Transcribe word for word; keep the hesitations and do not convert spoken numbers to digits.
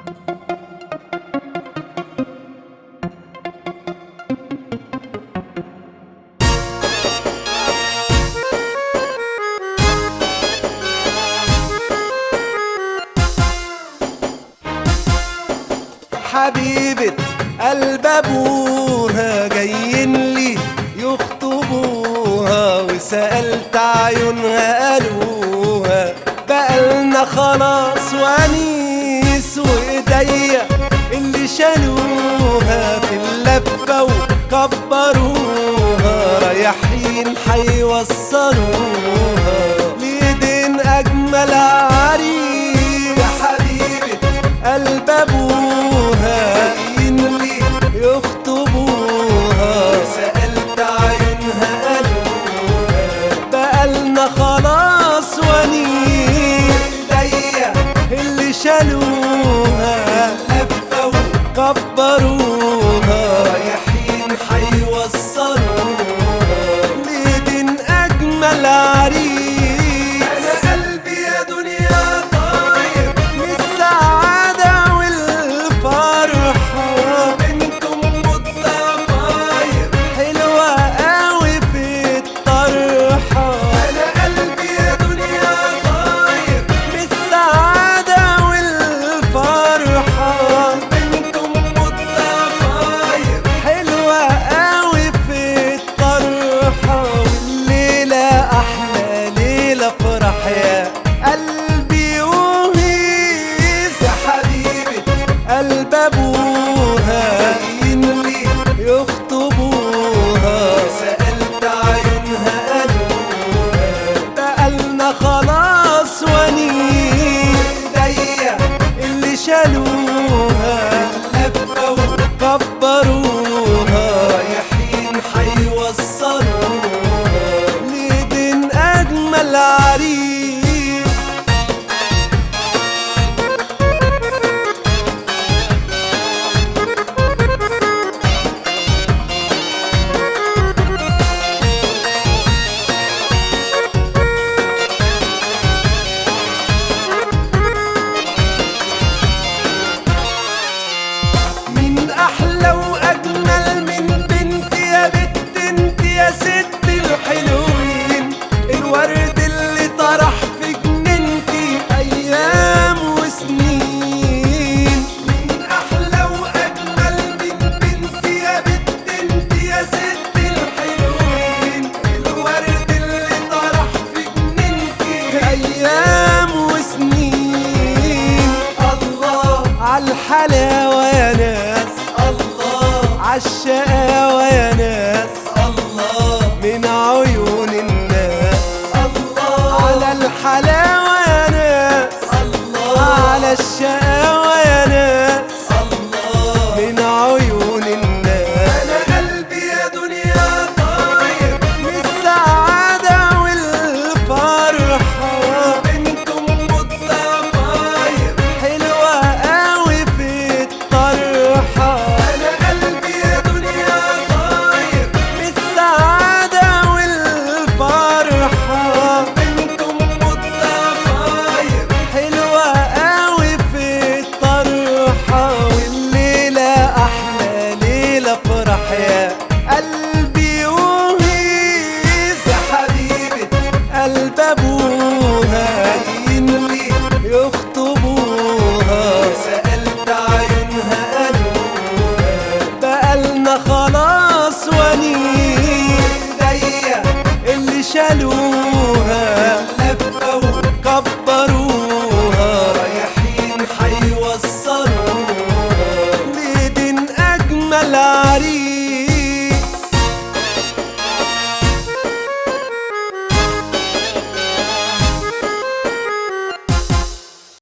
حبيبة قلب ابوها جايين لي يخطبوها، وسألت عيونها قالوها بقالنا خلاص وانيس، وايديا اللي شالوها في اللفة وكبروها رايحين حيوصلوها ليدين اجمل عريس. يا حبيبة قلب ابوها جايين لي يخطبوها، سألت عيونها قالوها بقالنا خلاص ونيس، ايديا اللي شالوها لفة وكبروها رايحين حيوصلوها ليدين اجمل عريس. يا قلبي وهيس يا حبيبة قلب ابوها جايين لي يخطبوها، سألت عيونها قالوها بقالنا خلاص ونيس، ايديا اللي شالوها لفة وكبروها رايحين حيوصلوها ليدين اجمل عريس. أحلى وأجمل من بنت يا بنت انت يا ست الحلوين، الورد اللي طرح في جنينتي أيام وسنين. من أحلى وأجمل من بنت يا بنت انت يا ست الحلوين، الورد اللي طرح في جنينتي أيام وسنين. الله عالحلاوة يا ناس، عالشقاوة يا ناس، الله من عيون الناس، الله على الحلاوة يا ناس، الله على الشقاوة يا ناس، الله من عيون الناس. أنا قلبي يا دنيا طاير من السعادة والفرحة، بنتم الضفاير حلوة قوي في الطرحة. يا قلبي وهيس يا حبيبة قلب ابوها جايين لي يخطبوها، سألت عيونها قالوها بقالنا خلاص ونيس، ايديا اللي شالوها